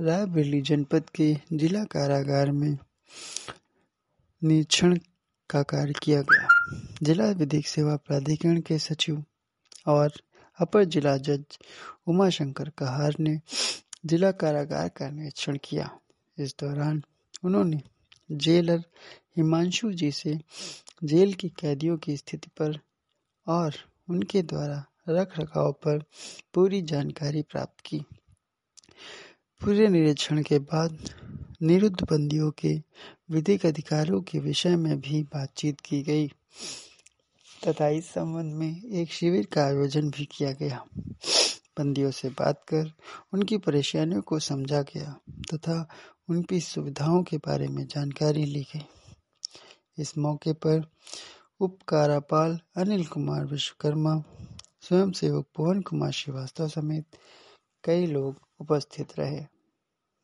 रायबरेली जनपद के जिला कारागार में निरीक्षण का कार्य किया गया। जिला विधिक सेवा प्राधिकरण के सचिव और अपर जिला जज उमाशंकर कहार ने जिला कारागार का निरीक्षण किया। इस दौरान उन्होंने जेलर हिमांशु जी से जेल के कैदियों की स्थिति पर और उनके द्वारा रख रखाव पर पूरी जानकारी प्राप्त की। पूरे निरीक्षण के बाद निरुद्ध बंदियों के विधिक अधिकारों के विषय में भी बातचीत की गई तथा इस संबंध में एक शिविर का आयोजन भी किया गया। बंदियों से बात कर उनकी परेशानियों को समझा गया तथा उनकी सुविधाओं के बारे में जानकारी ली गई। इस मौके पर उप कारापाल अनिल कुमार विश्वकर्मा, स्वयं सेवक पवन कुमार श्रीवास्तव समेत कई लोग उपस्थित रहे।